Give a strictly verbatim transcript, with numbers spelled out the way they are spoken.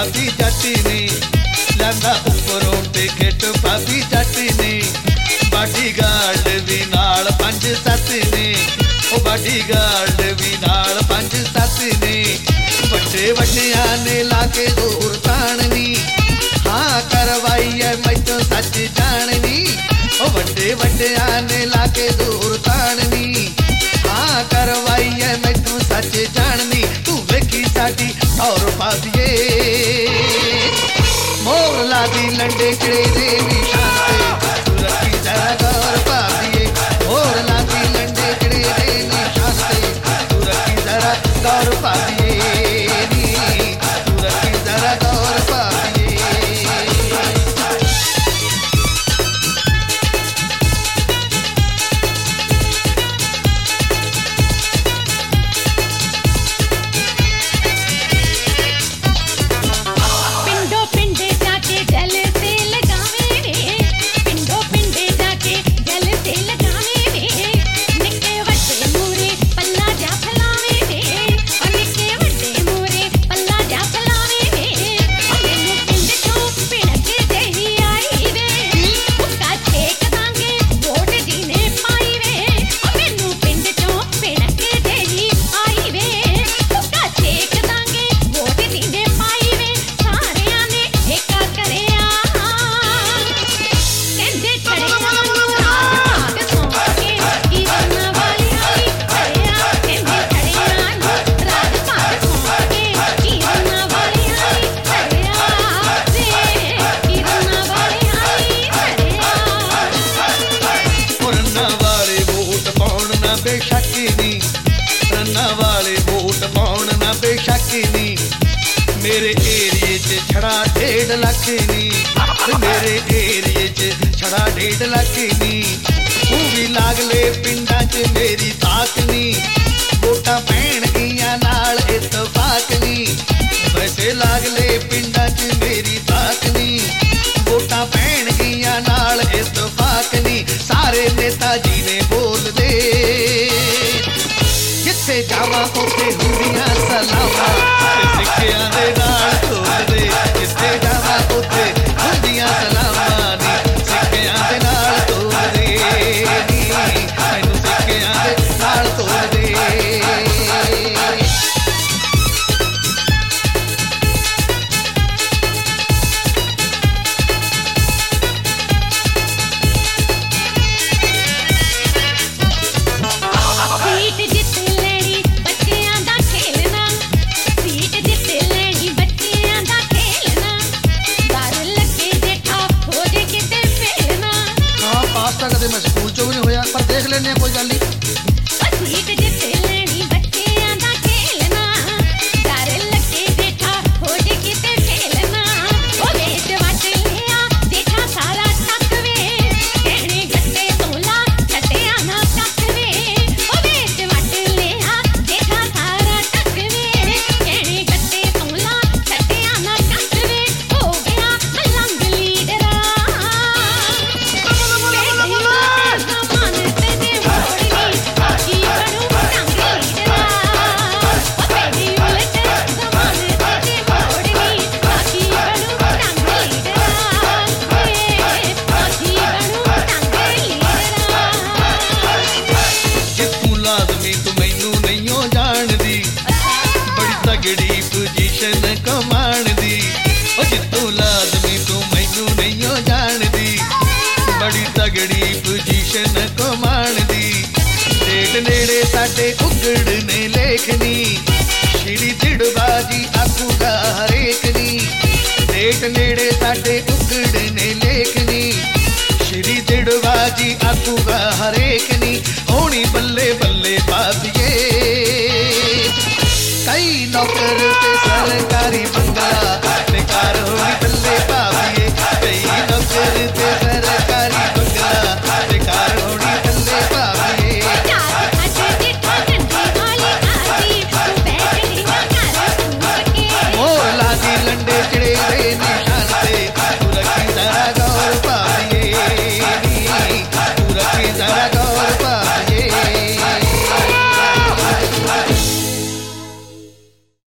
ਭਾਬੀ ਜੱਟ ਨੇ ਲੰਗਾ ਉੱਪਰੋਂ ਤੇ ਖੇਟ ਭਾਬੀ ਜੱਟ ਨੇ ਬਾਡੀਗਾਰਡ ਵੀ ਨਾਲ ਪੰਜ ਸੱਤ ਨੇ ਉਹ ਬਾਡੀਗਾਰਡ ਵੀ ਨਾਲ ਪੰਜ ਸੱਤ ਨੇ ਵੱਡੇ ਵੱਡਿਆਂ ਨੇ ਲਾ ਕੇ ਦੂਰ ਤਾਣਨੀ ਹਾਂ ਕਰਵਾਈ ਐ ਮੈਥੋਂ ਸੱਚ ਜਾਣਨੀ ਉਹ ਵੱਡੇ ਵੱਡਿਆਂ ਨੇ ਲਾ ਕੇ ਦੂਰ ਤਾਣਨੀ ਹਾਂ ਕਰਵਾਈ ਐ ਮੈਥੋਂ ਸੱਚ ਜਾਣਨੀ ਤੂੰ ਵੇਖੀ ਸਾਡੀ ਟੌਰ ਪਾਦੀਏ ਮੋਰ ਲਾਦੀ ਲੰਡੇ ਕਿਹੜੇ ਦੇ ਨਿਸ਼ਾਨ ਤੇ ਤੂੰ ਰੱਖੀ ਜ਼ਰਾ ਗੌਰ ਪਾਦੀਏ ਮੋਰ ਲਾਦੀ ਲੰਡੇ ਕਿਹੜੇ ਦੇ ਨਿਸ਼ਾਨ ਤੇ ਤੂੰ ਰੱਖੀ ਜ਼ਰਾ ਗੌਰ ਪਾਦੀਏ ਨੀ ਤੂੰ ਰੱਖੀ ਜ਼ਰਾ ਗੌਰ ਪਾਦੀਏ मेरे एरिए च छड़ा डेढ़ लख नी मेरे एरिए च छड़ा डेढ़ लख नी तू भी लागले पिंडा च मेरी ताक नी वोटां पैण गियां नाल इतफाक नी वैसे लागले पिंडा च मेरी ताक नी वोटां पैण गियां नाल इतफाक नी सारे नेता जी ने बोल दे जिथे जावां उत्थे हुंदियां सलामां सिक्खियां दे नाल तोड़दे जिथे जावां उत्थे हुंदियां सलामां नी सिक्खियां दे नाल तोड़दे नी मैनूं सिक्खियां दे नाल तोड़दे कदे मैं स्कूल चो भी नहीं होया पर देख लेने कोई गल नहीं तगड़ी पोजीशन कमाण दी ओ जितों लाजमी तू मैनू नहीं हो जानदी बड़ी तगड़ी पोजीशन कमाण दी डेट नेड़े साडे उगड़ ने लेखनी श्री दिड़बाजी आखूगा हरेक नी डेट नेड़े साडे